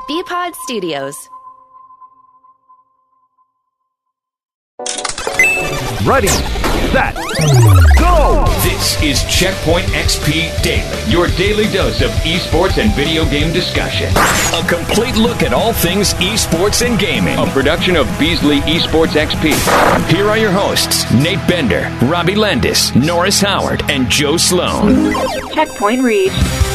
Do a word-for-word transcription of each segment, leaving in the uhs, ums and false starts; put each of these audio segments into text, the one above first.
B-Pod Studios. Ready, set, go! This is Checkpoint X P Daily, your daily dose of esports and video game discussion. A complete look at all things esports and gaming. A production of Beasley Esports X P. Here are your hosts, Nate Bender, Robbie Landis, Norris Howard, and Joe Sloan. Checkpoint reached.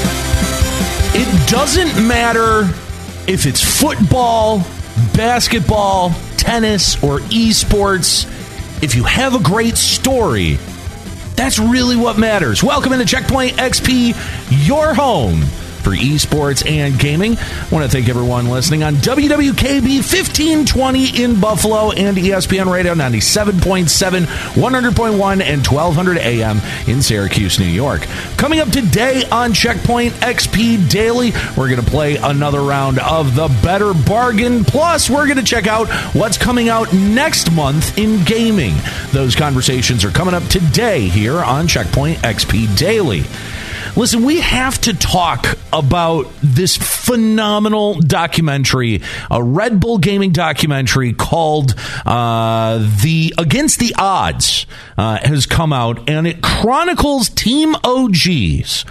It doesn't matter if it's football, basketball, tennis, or esports. If you have a great story, that's really what matters. Welcome into Checkpoint X P, your home for esports and gaming. I want to thank everyone listening on W W K B fifteen twenty in Buffalo and E S P N Radio ninety-seven point seven, one hundred point one, and twelve hundred A M in Syracuse, New York. Coming up today on Checkpoint X P Daily, we're going to play another round of the Better Bargain. Plus, we're going to check out what's coming out next month in gaming. Those conversations are coming up today here on Checkpoint X P Daily. Listen, we have to talk about this phenomenal documentary, a Red Bull Gaming documentary called uh, the Against the Odds uh, has come out, and it chronicles Team O G's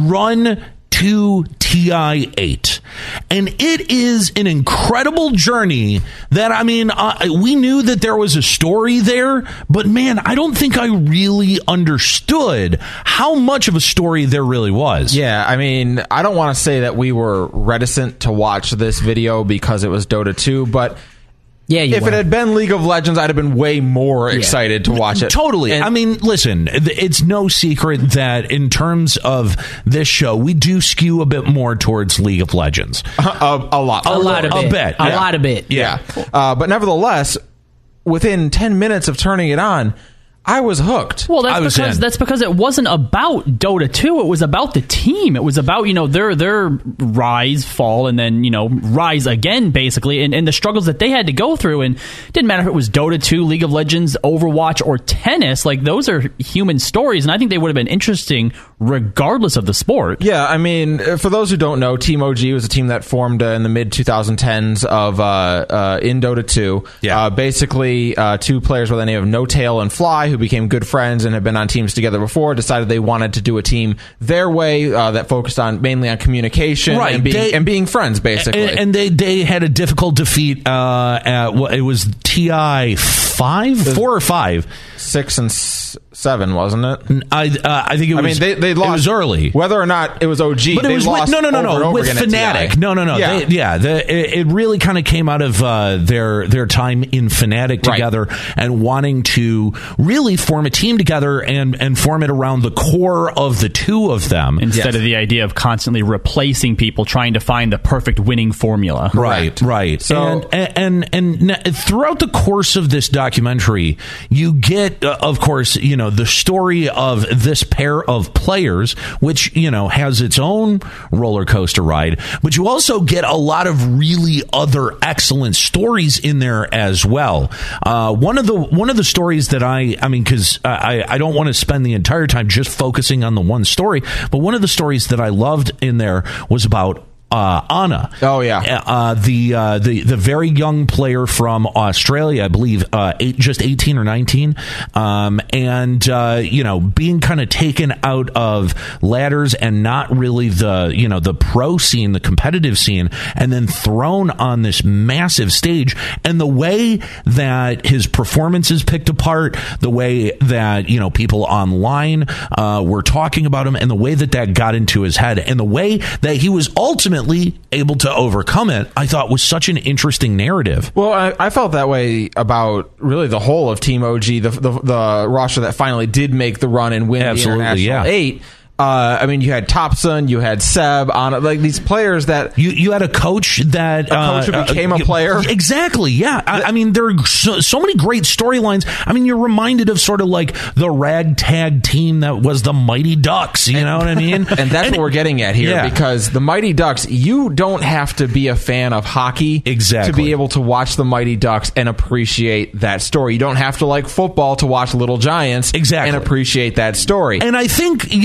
run to T I eight. And it is an incredible journey that, I mean, uh, we knew that there was a story there, but man, I don't think I really understood how much of a story there really was. Yeah, I mean, I don't want to say that we were reticent to watch this video because it was Dota two, but yeah, you if were. it had been League of Legends, I'd have been way more excited yeah. to watch it. Totally. And, I mean, listen, it's no secret that in terms of this show, we do skew a bit more towards League of Legends. A, a, a lot. A, a lot of a bit. bit. A Yeah. lot of bit. Yeah. Uh, but nevertheless, within ten minutes of turning it on, I was hooked. Well, that's I was because in. that's because it wasn't about Dota two. It was about the team. It was about, you know, their their rise, fall, and then, you know, rise again, basically, and, and the struggles that they had to go through. And it didn't matter if it was Dota two, League of Legends, Overwatch, or tennis. Like, those are human stories, and I think they would have been interesting regardless of the sport. Yeah, I mean, for those who don't know, Team O G was a team that formed uh, in the mid twenty tens of uh, uh, in Dota two. Yeah. Uh, basically, uh, two players by the name of No Tail and Fly, who became good friends and had been on teams together before, decided they wanted to do a team their way uh, that focused on mainly on communication Right. and being They- and being friends, basically. And, and they, they had a difficult defeat. Uh, at, well, it was T I five, four or five. Six and s- seven, wasn't it? I uh, I think it was. I mean, they they lost. It was early. Whether or not it was O G, But it they was lost with, no, no, no, over and no, over with again at T I. Fnatic. No, no, no. Yeah, They, yeah the, it, it really kind of came out of uh, their their time in Fnatic Right. together and wanting to really form a team together and, and form it around the core of the two of them. Instead Yes. of the idea of constantly replacing people, trying to find the perfect winning formula. Right, right. So- and, and and and throughout the course of this documentary, you get, uh, of course, you know, the story of this pair of players, which, you know, has its own roller coaster ride, but you also get a lot of really other excellent stories in there as well. Uh, one of the one of the stories that I, I mean, because I I don't want to spend the entire time just focusing on the one story, but one of the stories that I loved in there was about Uh, Ana. Oh, yeah. Uh, the uh, the the very young player from Australia, I believe, uh, eight, just eighteen or nineteen, um, and uh, you know, being kind of taken out of ladders and not really the you know the pro scene, the competitive scene, and then thrown on this massive stage, and the way that his performance is picked apart, the way that you know people online uh, were talking about him, and the way that that got into his head, and the way that he was ultimately able to overcome it, I thought was such an interesting narrative. Well, I, I felt that way about really the whole of Team O G, the the, the roster that finally did make the run and win Absolutely, the International yeah. eight. Uh, I mean, you had Thompson, you had Seb, on like these players that You you had a coach that A coach who uh, became a uh, player? Exactly. Yeah. I, I mean, there are so, so many great storylines. I mean, you're reminded of sort of like the ragtag team that was the Mighty Ducks. You know what I mean? And that's And- what we're getting at here, Yeah. because the Mighty Ducks, you don't have to be a fan of hockey Exactly. to be able to watch the Mighty Ducks and appreciate that story. You don't have to like football to watch Little Giants Exactly. and appreciate that story. And I think, you know,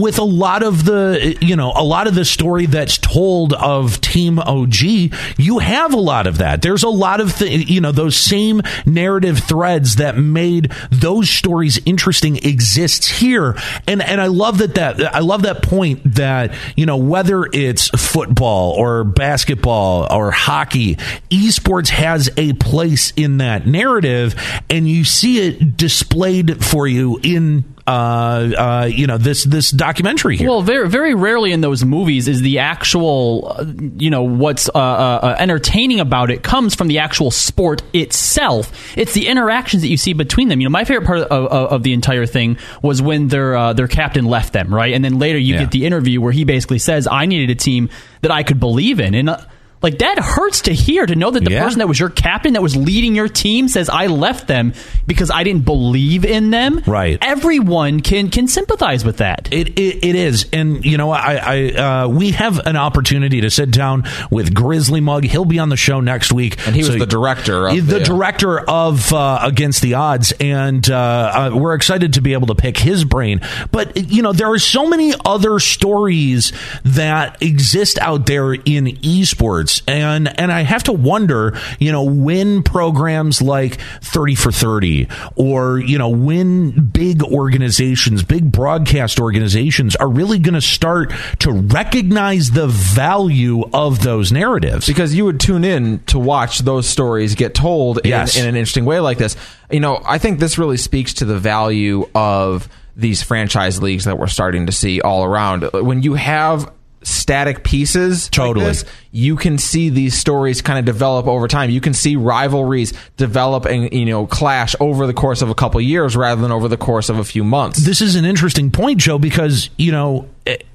with a lot of the, you know, a lot of the story that's told of Team O G, you have a lot of that. There's a lot of, th- you know, those same narrative threads that made those stories interesting exists here. And, and I love that, that, I love that point that, you know, whether it's football or basketball or hockey, esports has a place in that narrative, and you see it displayed for you in Uh, uh, you know, this this documentary here. Well, very very rarely in those movies is the actual, uh, you know, what's uh, uh, entertaining about it comes from the actual sport itself. It's the interactions that you see between them. You know, my favorite part of, of, of the entire thing was when their uh, their captain left them, right? And then later you yeah. get the interview where he basically says, "I needed a team that I could believe in," and. Uh, Like, that hurts to hear, to know that the yeah. person that was your captain, that was leading your team, says, I left them because I didn't believe in them. Right. Everyone can can sympathize with that. It It, it is. And, you know, I, I uh, we have an opportunity to sit down with Grizzly Mug. He'll be on the show next week. And he was so, the director of the, the uh, director of uh, Against the Odds. And uh, uh, we're excited to be able to pick his brain. But, you know, there are so many other stories that exist out there in esports. And and I have to wonder, you know, when programs like thirty for thirty or, you know, when big organizations, big broadcast organizations are really going to start to recognize the value of those narratives. Because you would tune in to watch those stories get told in, yes. in an interesting way like this. You know, I think this really speaks to the value of these franchise leagues that we're starting to see all around. When you have static pieces totally like this, you can see these stories kind of develop over time. You can see rivalries develop and, you know, clash over the course of a couple of years rather than over the course of a few months. This is an interesting point, Joe, because, you know,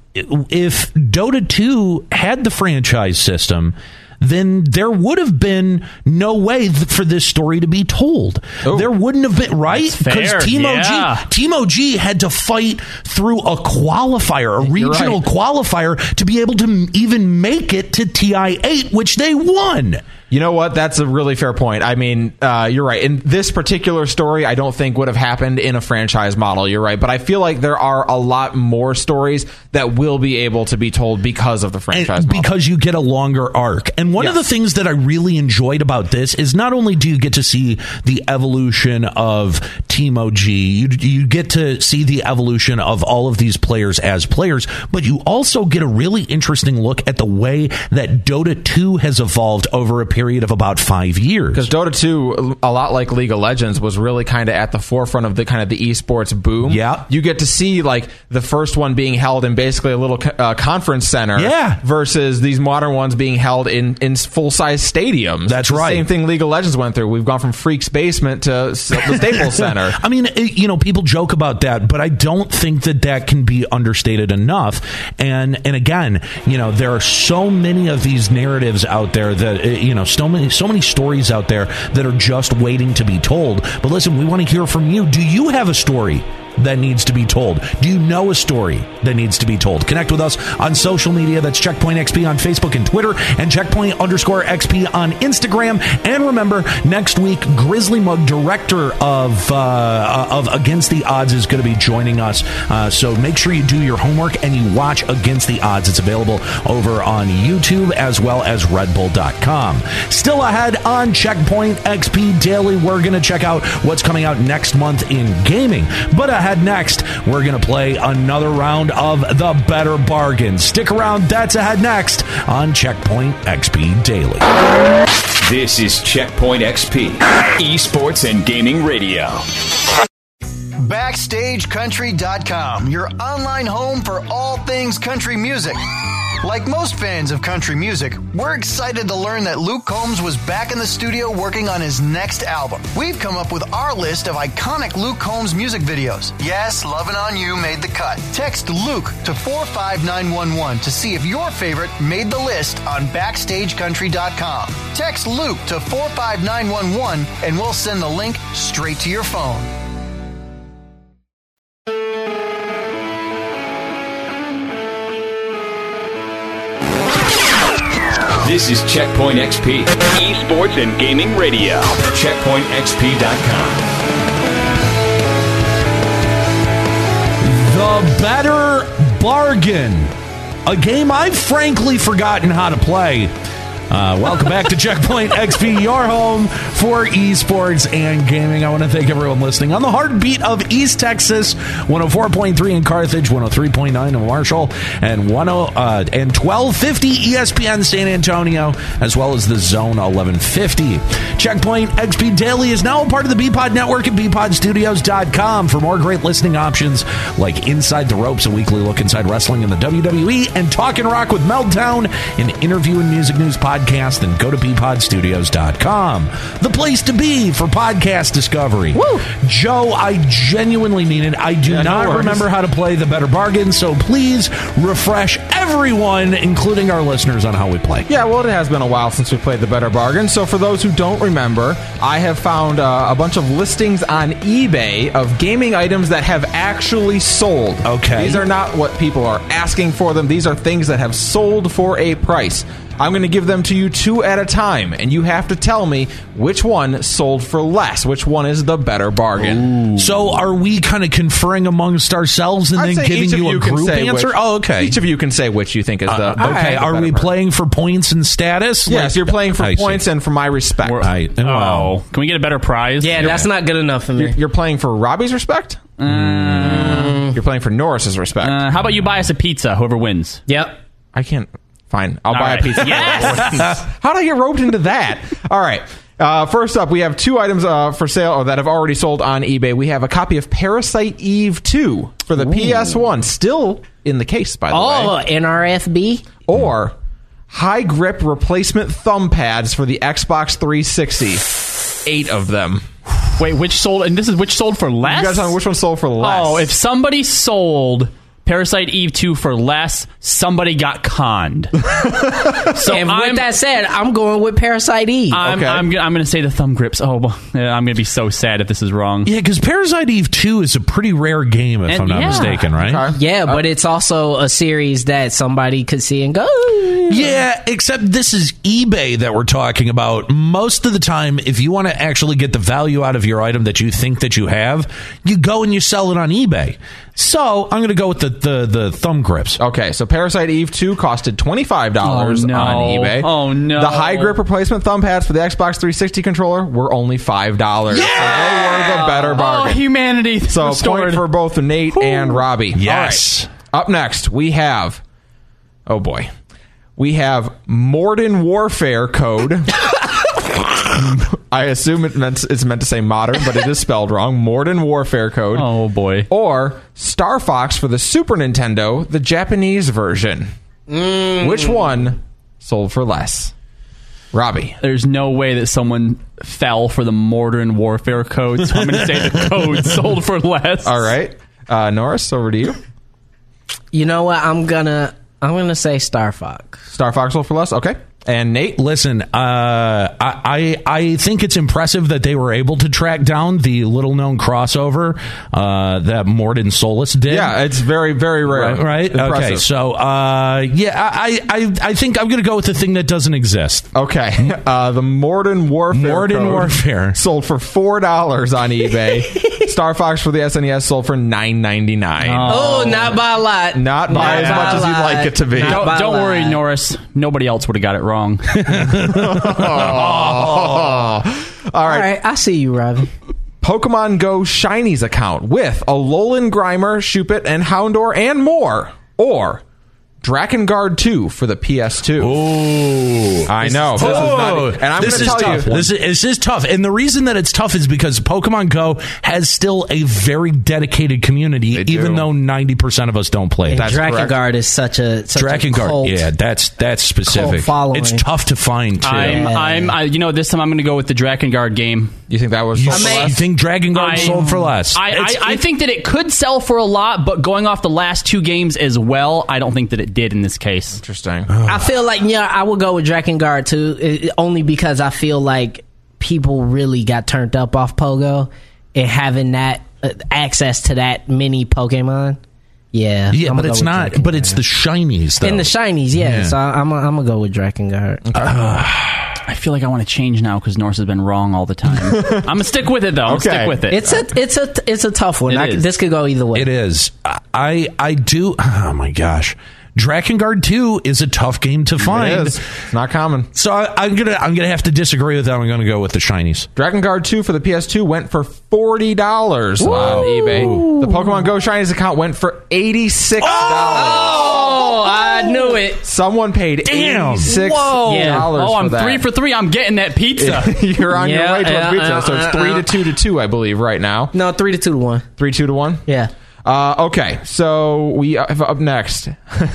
if Dota two had the franchise system, then there would have been no way th- for this story to be told. Ooh. There wouldn't have been, right? Because Team yeah. O G, Team O G had to fight through a qualifier, a regional right. qualifier, to be able to m- even make it to T I eight, which they won. You know what? That's a really fair point. I mean, uh, you're right. In this particular story, I don't think would have happened in a franchise model. You're right. But I feel like there are a lot more stories that will be able to be told because of the franchise and model. Because you get a longer arc. And one yes. of the things that I really enjoyed about this is not only do you get to see the evolution of Team O G, you, you get to see the evolution of all of these players as players, but you also get a really interesting look at the way that Dota two has evolved over a period of about five years. Because Dota two, a lot like League of Legends, was really kind of at the forefront of the kind of the esports boom. Yeah. You get to see like the first one being held in basically a little uh, conference center. Yeah. Versus these modern ones being held in, in full-size stadiums. That's it's the right. Same thing League of Legends went through. We've gone from Freak's Basement to the Staples Center. I mean, you know, people joke about that, but I don't think that that can be understated enough. And and again, you know, there are so many of these narratives out there that, you know, so many, so many stories out there that are just waiting to be told. But listen, we want to hear from you. Do you have a story that needs to be told? Do you know a story that needs to be told? Connect with us on social media. That's Checkpoint X P on Facebook and Twitter, and Checkpoint underscore X P on Instagram. And remember, next week, Grizzly Mug, director of uh, of Against the Odds, is going to be joining us. Uh, so make sure you do your homework and you watch Against the Odds. It's available over on YouTube as well as Red Bull dot com. Still ahead on Checkpoint X P Daily, we're going to check out what's coming out next month in gaming. But uh, ahead next, we're going to play another round of The Better Bargain. Stick around, that's ahead next on Checkpoint X P Daily. This is Checkpoint X P, esports and gaming radio. Backstage Country dot com, your online home for all things country music. Like most fans of country music, we're excited to learn that Luke Combs was back in the studio working on his next album. We've come up with our list of iconic Luke Combs music videos. Yes, Lovin' On You made the cut. Text Luke to four five nine one one to see if your favorite made the list on Backstage Country dot com. Text Luke to four five nine one one and we'll send the link straight to your phone. This is Checkpoint X P, esports and gaming radio. Checkpoint X P dot com. The Better Bargain, a game I've frankly forgotten how to play. Uh, welcome back to Checkpoint X P, your home for esports and gaming. I want to thank everyone listening on the heartbeat of East Texas, one oh four point three in Carthage, one oh three point nine in Marshall, and one uh, and twelve fifty E S P N San Antonio, as well as the Zone eleven fifty. Checkpoint X P Daily is now a part of the B Pod Network at b pod studios dot com. For more great listening options like Inside the Ropes, a weekly look inside wrestling and the W W E, and Talkin' Rock with Meltdown, an interview and music news podcast, then go to b pod studios dot com. The place to be for podcast discovery. Woo! Joe, I genuinely mean it. I do yeah, not no remember how to play the Better Bargain, so please refresh everyone, including our listeners, on how we play. Yeah, well, it has been a while since we played the Better Bargain, so for those who don't remember, I have found uh, a bunch of listings on eBay of gaming items that have actually sold. Okay. These are not what people are asking for them. These are things that have sold for a price. I'm going to give them to you two at a time, and you have to tell me which one sold for less, which one is the better bargain. Ooh. So are we kind of conferring amongst ourselves and I'd then giving you, you a group answer? Which, oh, okay. Each of you can say which you think is the, uh, the okay. the are we bargain. Playing for points and status? Yes, like, you're playing for I points see. and for my respect. I, Oh, wow. can we get a better prize? Yeah, that's not good enough for me. You're, you're playing for Robbie's respect? Mm. You're playing for Norris's respect. Uh, how about you buy us a pizza, whoever wins? Yep. I can't. Fine. I'll All buy right. a pizza. Yes! How did I get roped into that? All right. Uh, first up, we have two items uh, for sale or that have already sold on eBay. We have a copy of Parasite Eve two for the Ooh. P S one, still in the case, by the oh, way. Oh, N R F B? Or high grip replacement thumb pads for the Xbox three sixty. Eight of them. Wait, which sold? And this is which sold for less? You guys tell me which one sold for less. Oh, if somebody sold Parasite Eve two for less, somebody got conned. So and with I'm, that said, I'm going with Parasite Eve. I'm, okay. I'm, I'm, I'm going to say the thumb grips. Oh, yeah, I'm going to be so sad if this is wrong. Yeah, because Parasite Eve two is a pretty rare game, if And, I'm not yeah. mistaken, right? Okay. Yeah, but uh, it's also a series that somebody could see and go. Yeah, except this is eBay that we're talking about. Most of the time, if you want to actually get the value out of your item that you think that you have, you go and you sell it on eBay. So I'm going to go with the, the, the thumb grips. Okay, so Parasite Eve two costed twenty-five dollars oh, no. on eBay. Oh, no. The high grip replacement thumb pads for the Xbox three sixty controller were only five dollars. Yeah! So they were the better bargain. Oh, humanity. So restored. point for both Nate Ooh. and Robbie. Yes. All right. Up next, we have... Oh, boy. We have Modern Warfare Code. I assume it meant, it's meant to say modern, but it is spelled wrong. Modern Warfare Code. Oh, boy. Or Star Fox for the Super Nintendo, the Japanese version. Mm. Which one sold for less? Robbie. There's no way that someone fell for the Modern Warfare Code, so I'm going to say the code sold for less. All right. Uh, Norris, over to you. You know what? I'm going to... I'm going to say Star Fox. Star Fox sold for less? Okay. And Nate? Listen, uh, I, I I think it's impressive that they were able to track down the little-known crossover uh, that Morden Solis did. Yeah, it's very, very rare. Right? right? Impressive. Okay, so, uh, yeah, I, I, I think I'm going to go with the thing that doesn't exist. Okay. Uh, the Modern Warfare Modern Code Warfare. sold for four dollars on eBay. Star Fox for the S N E S sold for nine ninety-nine. Oh, oh not by a lot. Not by not as by much as you'd like it to be. Don't, don't worry, Norris. Nobody else would have got it wrong. oh. All right. All right, I see you, Robbie. Pokemon Go Shinies account with Alolan Grimer, Shuppet, and Houndour, and more. Or Drakengard two for the P S two. Oh, I know. This oh, is not, and I'm this going is to tell tough. you. This is, this is tough. And the reason that it's tough is because Pokemon Go has still a very dedicated community, They do. even though ninety percent of us don't play it. That's correct. Drakengard is such a such Drakengard, a cult. yeah, that's that's specific. Cult following. It's tough to find too. I'm, I'm, I, you know, this time I'm going to go with the Drakengard game. You think that was you, sold for I mean- less? you think Drakengard I- sold for less? I, It's- I, I think that it could sell for a lot, but going off the last two games as well, I don't think that it did in this case. Interesting. I feel like, yeah, I would go with Drakengard too, it, only because I feel like people really got turned up off Pogo and having that uh, access to that many Pokemon. Yeah, yeah, I'm but gonna it's go with not. Drakengard. But it's the shinies, though. And the shinies, yeah. Yeah. So I'm I'm gonna go with Drakengard. Uh, I feel like I want to change now because Norse has been wrong all the time. I'm gonna stick with it though. I'm Okay. gonna stick with it. It's a it's a it's a tough one. It I, is. this could go either way. It is. I I do. Oh my gosh, Drakengard two is a tough game to find. It is. It's not common. So I, I'm gonna I'm gonna have to disagree with that. I'm gonna go with the shinies. Drakengard two for the P S two went for forty dollars on eBay. The Pokemon Go Shinies account went for eighty-six dollars. Oh, I knew it. Someone paid Damn. eighty-six dollars Yeah. oh, I'm for that. three for three. I'm getting that pizza. You're on Yeah, your way to yeah, a pizza, uh, so it's uh, three uh. to two to two, I believe, right now. No, three to two to one. Three, two to one? Yeah. Uh, okay, so we have up next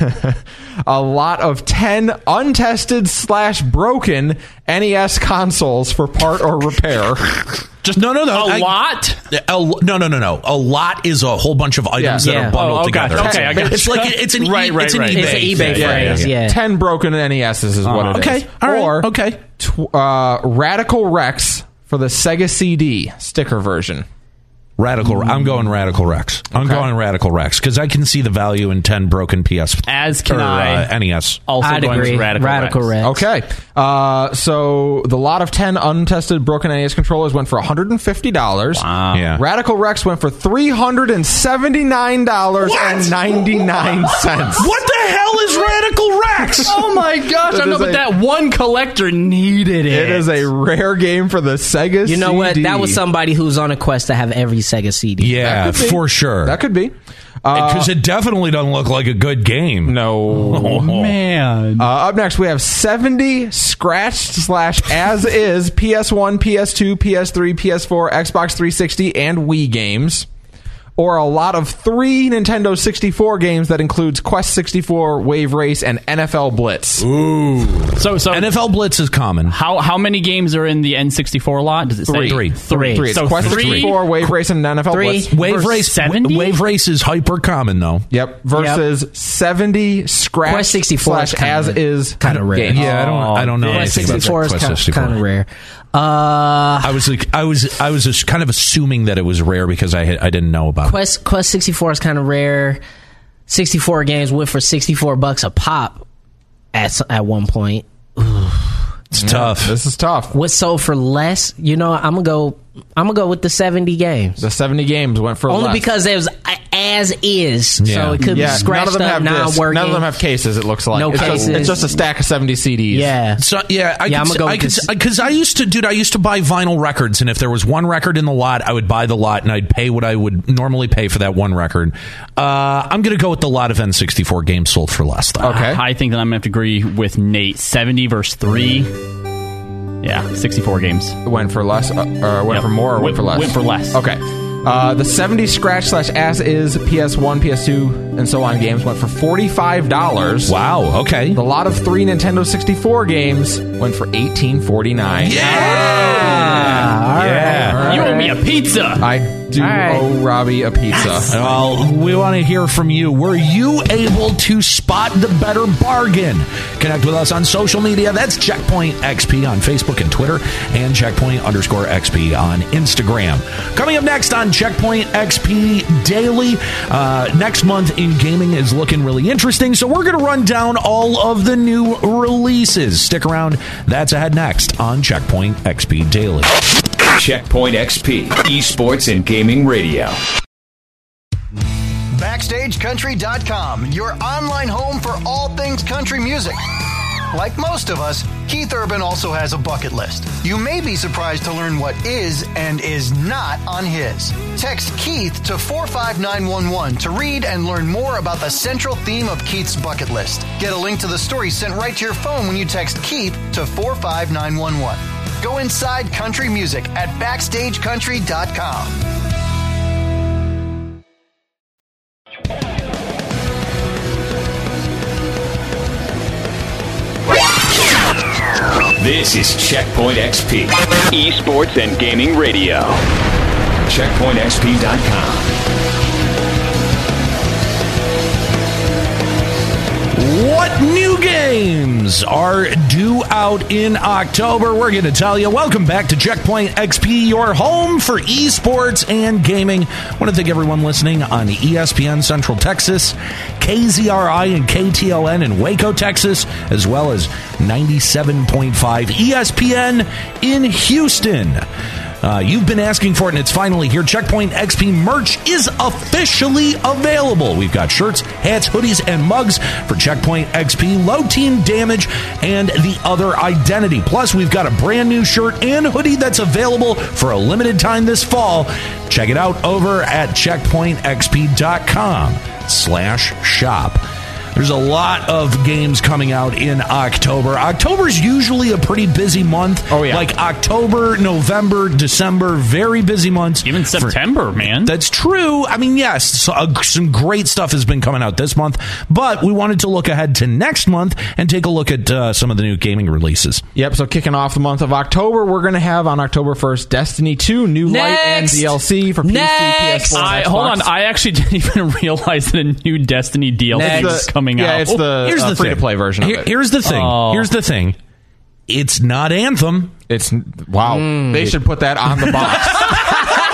a lot of ten untested slash broken N E S consoles for part or repair. Just no, no, no. A I- lot? A, no, no, no, no. A lot is a whole bunch of items Yeah. that Yeah. are bundled Oh, oh, together. gotcha. It's, Okay, I gotcha. it's like it's an Right, e, right, it's an right. eBay. It's an eBay thing. phrase, yeah. ten broken N E S's is what Uh, it is. okay, all right, Or okay. tw- uh, Radical Rex for the Sega C D sticker version. Radical. I'm going Radical Rex. I'm Okay. going Radical Rex because I can see the value in ten broken P S As can or, I. uh, N E S. Also I'd going agree. with Radical, Radical Rex. Rex. Okay, uh, so the lot of ten untested broken N E S controllers went for one hundred fifty dollars. Wow. Yeah. Radical Rex went for three hundred seventy-nine dollars and ninety-nine cents. What the hell is Radical Rex? Oh my gosh! It I know, is but a- that one collector needed it. It is a rare game for the Sega You know C D. what? That was somebody who's on a quest to have every Sega C D. Yeah, That could be. for sure. That could be. Uh, Because it definitely doesn't look like a good game. no. Oh man. Uh, up next, we have seventy scratched slash as is P S one, P S two, P S three, P S four, Xbox three sixty, and Wii games. Or a lot of three Nintendo sixty-four games that includes Quest sixty-four, Wave Race, and N F L Blitz. Ooh. So, so N F L Blitz is common. how how many games are in the N sixty-four lot? Does it say Three. Three. Three. It's So Quest three. sixty-four, Wave Race, and N F L Three. Blitz. Wave Versus Race seventy? Wave Race is hyper common though. Yep. Versus seventy scratch Quest sixty-four slash is kinda- as is kinda rare. games. Yeah, I don't I don't know Oh, Quest anything about sixty-four is Quest kind, sixty-four. kind of rare. Uh, I was like, I was I was just kind of assuming that it was rare because I had, I didn't know about it. Quest Quest sixty-four is kind of rare. sixty-four games went for sixty-four bucks a pop at s- at one point. It's tough. This is tough. What sold for less? You know, I'm gonna go. I'm gonna go with the seventy games. The seventy games went for Only less. because it was a- as is, Yeah. so it could yeah, be none scratched of them up, have not discs. working. None of them have cases. It looks like No it's just, cases. it's just a stack of seventy C Ds. Yeah, So yeah, I Yeah, could, I'ma go I with could, this. because I used to, dude. I used to buy vinyl records, and if there was one record in the lot, I would buy the lot, and I'd pay what I would normally pay for that one record. Uh, I'm going to go with the lot of N sixty-four games sold for less. Though. Okay. I think that I'm gonna have to agree with Nate. seventy versus three. Yeah, sixty-four games. Went for less, uh, or went Yep. for more, or went, Went- for less. went for less. Okay. Uh, the seventy scratch slash as is P S one, P S two, and so on games went for forty-five dollars. Wow. Okay. The lot of three Nintendo sixty-four games went for eighteen forty-nine. Yeah. Yeah. You owe me a pizza. I do All right. owe Robbie a pizza. Well, we want to hear from you. Were you able to spot the better bargain? Connect with us on social media. That's Checkpoint X P on Facebook and Twitter, and Checkpoint underscore X P on Instagram. Coming up next on Checkpoint X P Daily, uh, next month in gaming is looking really interesting, so we're going to run down all of the new releases. Stick around. That's ahead next on Checkpoint X P Daily. Checkpoint X P, Esports and Gaming Radio. Backstage Country dot com, your online home for all things country music. Like most of us, Keith Urban also has a bucket list. You may be surprised to learn what is and is not on his. Text Keith to four five nine one one to read and learn more about the central theme of Keith's bucket list. Get a link to the story sent right to your phone when you text Keith to four five nine one one. Go inside country music at Backstage Country dot com. This is Checkpoint X P, Esports and Gaming Radio. Checkpoint X P dot com. what new games are due out in October? We're going to tell you. Welcome back to Checkpoint X P, your home for esports and gaming. I want to thank everyone listening on E S P N Central Texas, K Z R I and K T L N in Waco, Texas, as well as ninety-seven point five E S P N in Houston. Uh, you've been asking for it, and it's finally here. Checkpoint X P merch is officially available. We've got shirts, hats, hoodies, and mugs for Checkpoint X P, Low Team Damage, and The Other Identity. Plus, we've got a brand new shirt and hoodie that's available for a limited time this fall. Check it out over at checkpoint x p dot com slash shop. There's a lot of games coming out in October. October's usually a pretty busy month. Oh, yeah. Like October, November, December, very busy months. Even September, For, man. That's true. I mean, yes, so, uh, some great stuff has been coming out this month, but we wanted to look ahead to next month and take a look at uh, some of the new gaming releases. Yep, so kicking off the month of October, we're going to have on October first Destiny two, new light and D L C for P C, P S four, and I, Xbox. hold on, I actually didn't even realize that a new Destiny D L C Next. is coming yeah, out. it's the, Here's uh, the free-to-play version of Here, it. Here's the thing. Oh. Here's the thing. It's not Anthem. It's wow. They should put that on the box.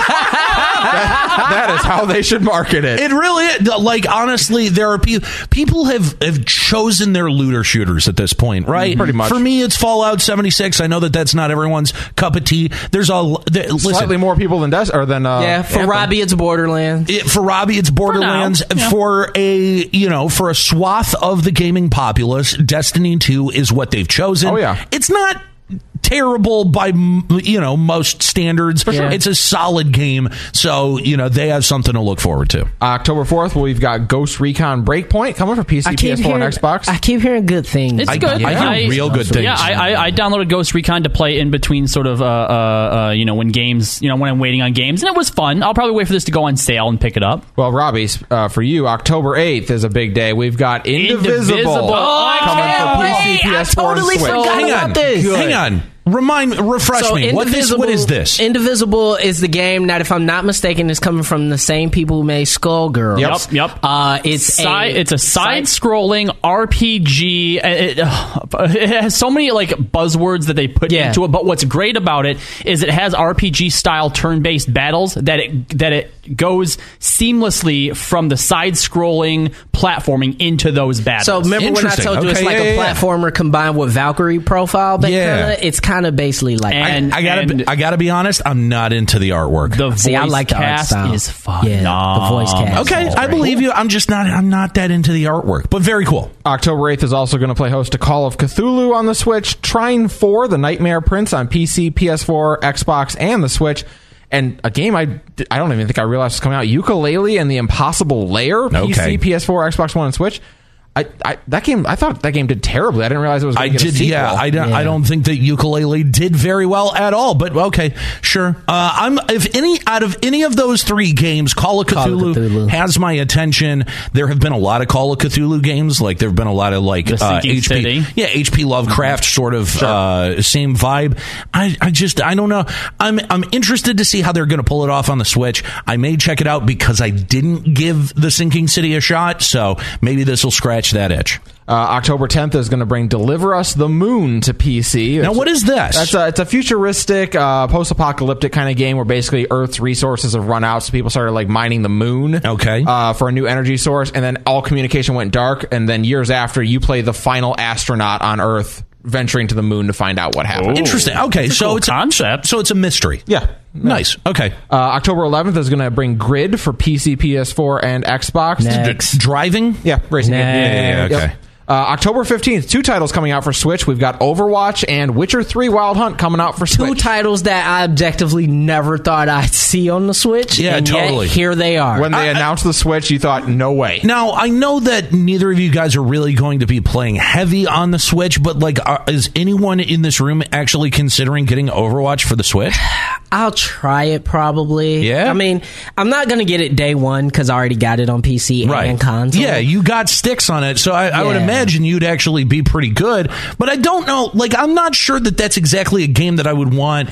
that, that is how they should market it. It really is. Like, honestly, there are people people have, have chosen their looter shooters at this point, right? Pretty much. For me, it's Fallout seventy-six. I know that that's not everyone's cup of tea. There's a there, listen, Slightly more people than Des- or than uh, Yeah, for Anthem. Robbie, it's Borderlands. It, for Robbie, it's Borderlands. For now, yeah. For a you know, for a swath of the gaming populace, Destiny two is what they've chosen. Oh, yeah. It's not terrible by you know most standards. sure. It's a solid game, so you know they have something to look forward to. October fourth, we've got Ghost Recon Breakpoint coming for P C, I P keep S four, hearing, and Xbox. I keep hearing good things. It's I- good. I hear real good things. Yeah, I, I, I downloaded Ghost Recon to play in between sort of, uh, uh, uh, you know, when games, you know, when I'm waiting on games, and it was fun. I'll probably wait for this to go on sale and pick it up. Well, Robbie, uh, for you, October eighth is a big day. We've got Indivisible, Indivisible. Oh, I coming can't for P C, wait. P S four, I totally and Switch. forgot Hang about on, this. hang on. Remind, refresh So me. What this? What is this? Indivisible is the game that, if I'm not mistaken, is coming from the same people who made Skullgirls. Yep, yep. Uh, it's Side, a it's a side-scrolling R P G. It, uh, it has so many like buzzwords that they put Yeah. into it. But what's great about it is it has R P G-style turn-based battles that it that it goes seamlessly from the side-scrolling platforming into those battles. So remember when I Interesting. told you it's Okay, like yeah, a yeah, yeah. platformer combined with Valkyrie profile? But Yeah. kinda, it's kind of basically like And- I gotta, be, I gotta be honest. I'm not into the artwork. the See, voice I like the art cast style. is fun. Yeah, the voice cast. okay, I believe you. I'm just not. I'm not that into the artwork, but very cool. October eighth is also going to play host to Call of Cthulhu on the Switch, Trine four, The Nightmare Prince on P C, P S four, Xbox, and the Switch. And a game I, I don't even think I realized was coming out, Yooka-Laylee and the Impossible Lair, P C, Okay. P S four, Xbox One, and Switch. I, I that game I thought that game did terribly. I didn't realize it was. I Gonna get a did, sequel. yeah. I don't. Yeah. I don't think that Yooka-Laylee did very well at all. But okay, sure. Uh, I'm if any out of any of those three games, Call of Call of Cthulhu, Cthulhu. has my attention. There have been a lot of Call of Cthulhu games. Like there have been a lot of like The uh, Sinking H P, City. yeah, H P Lovecraft sort of uh, same vibe. I, I just I don't know. I'm I'm interested to see how they're going to pull it off on the Switch. I may check it out because I didn't give the Sinking City a shot. So maybe this will scratch that itch. Uh, October tenth is going to bring Deliver Us the Moon to P C. Now, It's- what is this? That's a, it's a futuristic, uh, post-apocalyptic kind of game where basically Earth's resources have run out, so people started like mining the moon, Okay. uh, for a new energy source, and then all communication went dark. And then years after, you play the final astronaut on Earth venturing to the moon to find out what happened. Interesting. Okay, That's a so cool it's concept. A, so it's a mystery. Yeah. Nice. Okay. Uh, October eleventh is going to bring Grid for P C, P S four, and Xbox. Next. Driving. Yeah, racing game. Next. Yeah, yeah, yeah, Okay. Yep. Uh, October fifteenth, two titles coming out for Switch. We've got Overwatch and Witcher three Wild Hunt coming out for two Switch. titles that I objectively never thought I'd see on the Switch. Yeah, and yet totally. here they are. When they I- announced the Switch, you thought, no way. Now, I know that neither of you guys are really going to be playing heavy on the Switch, but like, are, is anyone in this room actually considering getting Overwatch for the Switch? I'll try it probably. Yeah? I mean, I'm not going to get it day one because I already got it on P C and console. Yeah, you got sticks on it, so I, I would Yeah. imagine you'd actually be pretty good. But I don't know. Like, I'm not sure that that's exactly a game that I would want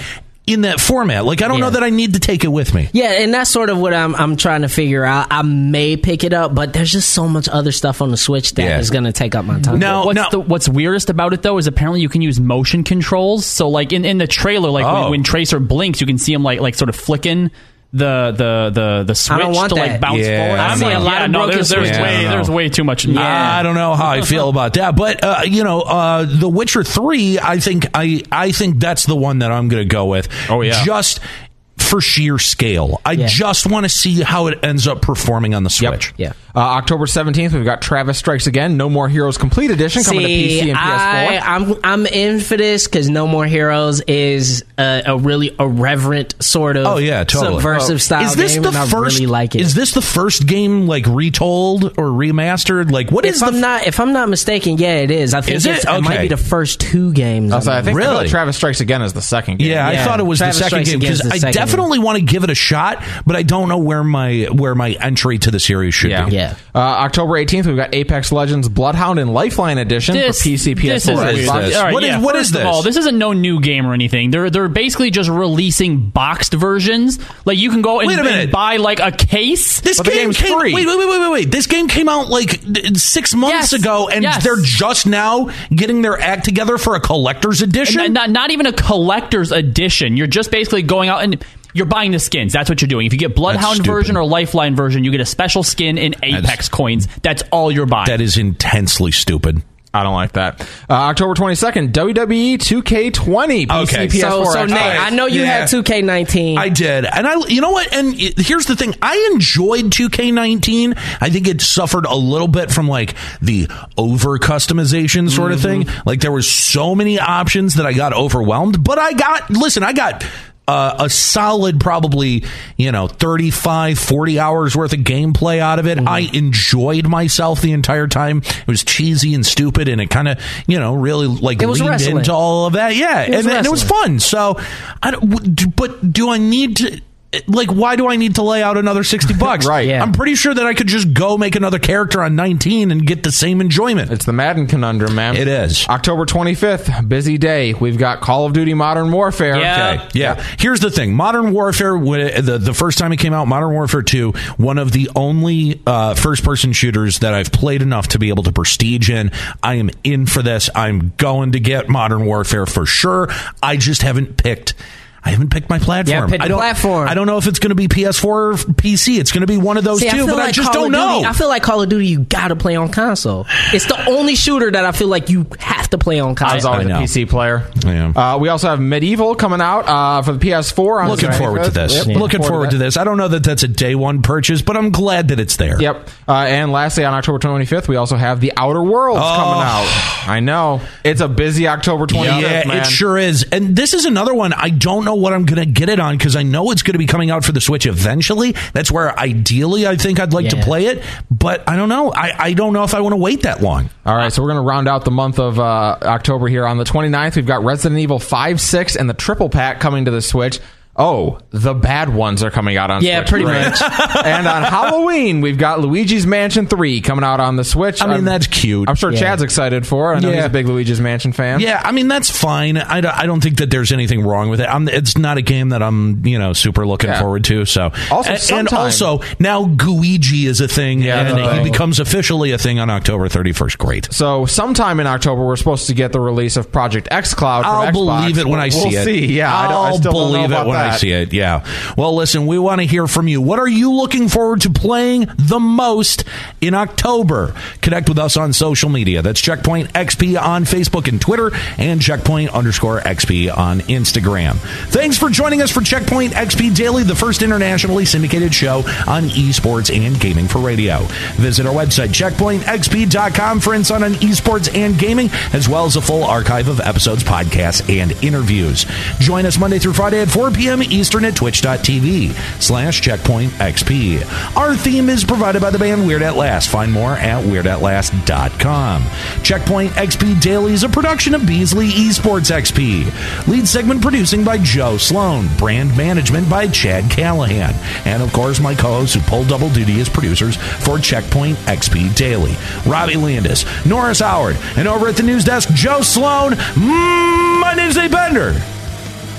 in that format. Like, I don't Yeah. know that I need to take it with me. Yeah, and that's sort of what I'm I'm trying to figure out. I may pick it up, but there's just so much other stuff on the Switch that Yeah. is going to take up my time. Now, What's, now the, what's weirdest about it though is apparently you can use motion controls. So like in, in the trailer, like Oh. when, when Tracer blinks, you can see him like like sort of flicking the the the the switch I don't want to like that. bounce Yeah. forward. I'm I'm seeing like, a lot yeah, of no, broken there's there's switches. way Yeah, I don't there's know. way too much. Yeah. I don't know how I feel about that, but uh, you know, uh, The Witcher three. I think I I think that's the one that I'm going to go with. Oh, yeah. just for sheer scale. I Yeah. just want to see how it ends up performing on the Switch. Yeah. Uh, October seventeenth, we've got Travis Strikes Again, No More Heroes Complete Edition coming to P C See, and P S four. I, I'm I'm in for this because No More Heroes is a, a really irreverent sort of Oh yeah, totally. subversive Oh. style Is this game, the and first? I really like it. Is this the first game like retold or remastered? Like, what is if the? I'm not if I'm not mistaken, yeah, it is. I think Is it? it's, it might Okay. be the first two games. I was like, I think Really? Travis Strikes Again is the second game. Yeah, I Yeah. thought it was Travis the second Strikes game Again is because the I second definitely want to give it a shot, but I don't know where my where my entry to the series should Yeah. be. Yeah. Uh, October eighteenth, we've got Apex Legends Bloodhound and Lifeline Edition This, for P C, P S this four, is and weird. Xbox. this? All right, What is- yeah, what first is of all, this? this isn't no new game or anything. They're they're basically just releasing boxed versions. Like you can go and, Wait a minute. and buy like a case. This But the game game's came. free. Wait, wait, wait, wait, wait, wait. This game came out like six months Yes. ago, and Yes. they're just now getting their act together for a collector's edition. N- not not even a collector's edition. You're just basically going out and you're buying the skins. That's what you're doing. If you get Bloodhound stupid. version or Lifeline version, you get a special skin in Apex That's- coins. That's all you're buying. That is intensely stupid. I don't like that. Uh, October twenty-second, W W E two K twenty. P C, Okay. P S four, So, so Xbox. Nate, I know you Yeah. had two K nineteen. I did. And I, you know what? And it- here's the thing. I enjoyed two K nineteen. I think it suffered a little bit from like the over customization sort of thing. Like there was so many options that I got overwhelmed, but I got, listen, I got Uh, a solid probably, you know, thirty-five, forty hours worth of gameplay out of it. I enjoyed myself the entire time. It was cheesy and stupid, and it kind of, you know, really like It was leaned wrestling. into all of that. Yeah, was and, and it was fun. So, I don't, w- d- but do I need to? Like, why do I need to lay out another sixty bucks? Right. Yeah. I'm pretty sure that I could just go make another character on nineteen and get the same enjoyment. It's the Madden conundrum, man. It is. October twenty-fifth, busy day. We've got Call of Duty Modern Warfare. Yeah. Okay. Yeah. Here's the thing. Modern Warfare, wh- the, the first time it came out, Modern Warfare two, one of the only uh, first-person shooters that I've played enough to be able to prestige in. I am in for this. I'm going to get Modern Warfare for sure. I just haven't picked... I haven't picked my platform. Yeah, pick the I don't, platform. I don't know if it's going to be P S four or P C. It's going to be one of those See, I two, feel but like I just Call don't of Duty, know. I feel like Call of Duty, you gotta play on console. It's the only shooter that I feel like you have to play on I was console. always I a know. P C player. Yeah. Uh, we also have Medieval coming out uh, for the P S four. On Looking the forward to twenty-fifth. this. Yep, Looking forward to that. this. I don't know that that's a day one purchase, but I'm glad that it's there. Yep. Uh, and lastly, on October twenty-fifth, we also have The Outer Worlds Oh. coming out. I know. It's a busy October twenty-fifth, Yeah, man. it sure is. And this is another one. I don't know what I'm going to get it on because I know it's going to be coming out for the Switch eventually. That's where ideally I think I'd like to Yeah. play it. But I don't know. I, I don't know if I want to wait that long. All right, so we're going to round out the month of uh, October here. On the twenty-ninth, we've got Resident Evil five, six, and the Triple Pack coming to the Switch. Oh, the bad ones are coming out on Yeah, Switch. pretty Great. much. And on Halloween, we've got Luigi's Mansion three coming out on the Switch. I mean, I'm- that's cute. I'm sure Yeah. Chad's excited for it. I know he's Yeah. a big Luigi's Mansion fan. Yeah, I mean, that's fine. I don't, I don't think that there's anything wrong with it. I'm, it's not a game that I'm, you know, super looking Yeah. forward to. So, Also, and, and sometime- also now Guigi is a thing, Yeah, and uh-oh. he becomes officially a thing on October thirty-first. Great. So sometime in October, we're supposed to get the release of Project xCloud. I'll from Xbox. believe it when I We'll see it. See. Yeah, I, don't, I I'll still don't know believe about it when that. I see it. Yeah. Well, listen, we want to hear from you. What are you looking forward to playing the most in October? Connect with us on social media. That's Checkpoint X P on Facebook and Twitter, and Checkpoint underscore X P on Instagram. Thanks for joining us for Checkpoint X P Daily, the first internationally syndicated show on esports and gaming for radio. Visit our website, checkpoint x p dot com, for insight on esports and gaming, as well as a full archive of episodes, podcasts, and interviews. Join us Monday through Friday at four p.m. Eastern at twitch.tv slash checkpoint xp. Our theme is provided by the band Weird At Last. Find more at weird at last dot com. Checkpoint X P Daily is a production of Beasley Esports X P. Lead segment producing by Joe Sloan. Brand management by Chad Callahan. And of course, my co-hosts who pull double duty as producers for Checkpoint X P Daily. Robbie Landis, Norris Howard, and over at the news desk, Joe Sloan. Mm, my name's Nate Bender.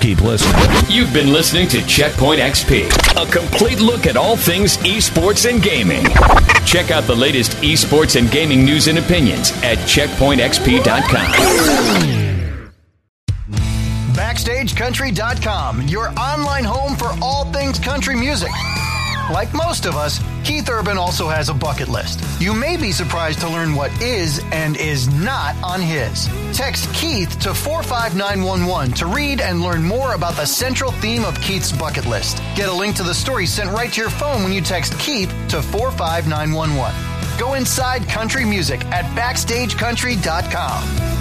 keep listening. You've been listening to Checkpoint X P, a complete look at all things esports and gaming. Check out the latest esports and gaming news and opinions at checkpoint x p dot com. Backstage Country dot com, your online home for all things country music. Like most of us, Keith Urban also has a bucket list. You may be surprised to learn what is and is not on his. Text Keith to four five nine one one to read and learn more about the central theme of Keith's bucket list. Get a link to the story sent right to your phone when you text Keith to four five nine one one. Go inside country music at backstage country dot com.